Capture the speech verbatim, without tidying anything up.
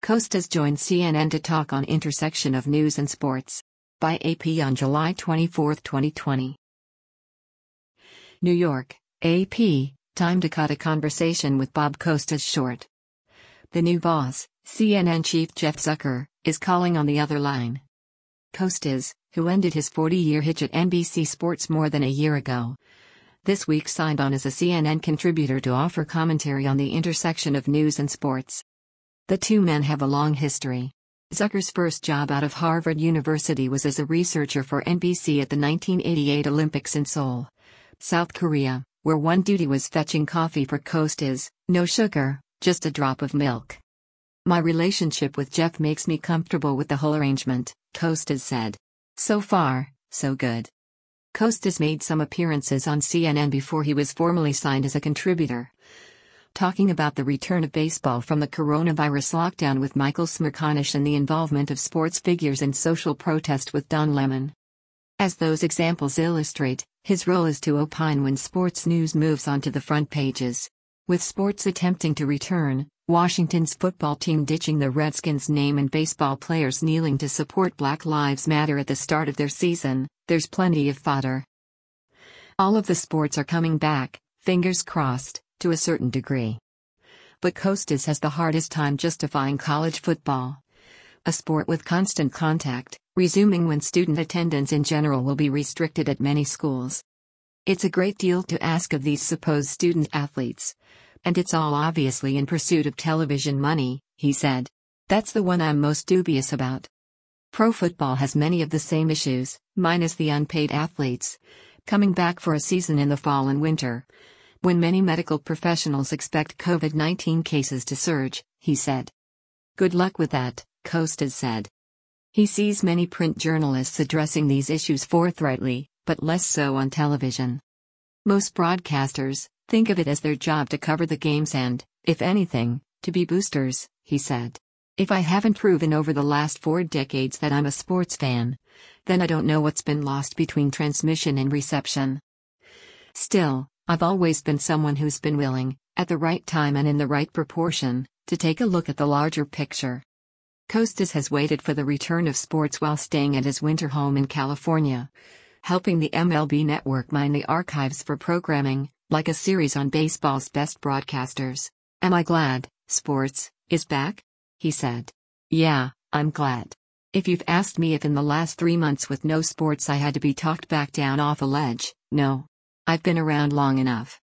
Costas joined C N N to talk on intersection of news and sports. By A P on July twenty-fourth, twenty twenty. New York, A P, time to cut a conversation with Bob Costas short. The new boss, C N N chief Jeff Zucker, is calling on the other line. Costas, who ended his forty-year hitch at N B C Sports more than a year ago, this week signed on as a C N N contributor to offer commentary on the intersection of news and sports. The two men have a long history. Zucker's first job out of Harvard University was as a researcher for N B C at the nineteen eighty-eight Olympics in Seoul, South Korea, where one duty was fetching coffee for Costas, no sugar, just a drop of milk. "My relationship with Jeff makes me comfortable with the whole arrangement," Costas said. "So far, so good." Costas made some appearances on C N N before he was formally signed as a contributor, talking about the return of baseball from the coronavirus lockdown with Michael Smerconish and the involvement of sports figures in social protest with Don Lemon. As those examples illustrate, his role is to opine when sports news moves onto the front pages. With sports attempting to return, Washington's football team ditching the Redskins name and baseball players kneeling to support Black Lives Matter at the start of their season, there's plenty of fodder. All of the sports are coming back, fingers crossed, to a certain degree. But Costas has the hardest time justifying college football, a sport with constant contact, resuming when student attendance in general will be restricted at many schools. "It's a great deal to ask of these supposed student athletes. And it's all obviously in pursuit of television money," he said. "That's the one I'm most dubious about. Pro football has many of the same issues, minus the unpaid athletes, coming back for a season in the fall and winter, when many medical professionals expect COVID nineteen cases to surge," he said. "Good luck with that," Costas said. He sees many print journalists addressing these issues forthrightly, but less so on television. Most broadcasters think of it as their job to cover the games and, if anything, to be boosters, he said. "If I haven't proven over the last four decades that I'm a sports fan, then I don't know what's been lost between transmission and reception. Still, I've always been someone who's been willing, at the right time and in the right proportion, to take a look at the larger picture." Costas has waited for the return of sports while staying at his winter home in California, helping the M L B network mine the archives for programming, like a series on baseball's best broadcasters. "Am I glad sports is back?" he said. "Yeah, I'm glad. If you've asked me if in the last three months with no sports I had to be talked back down off a ledge, no. I've been around long enough.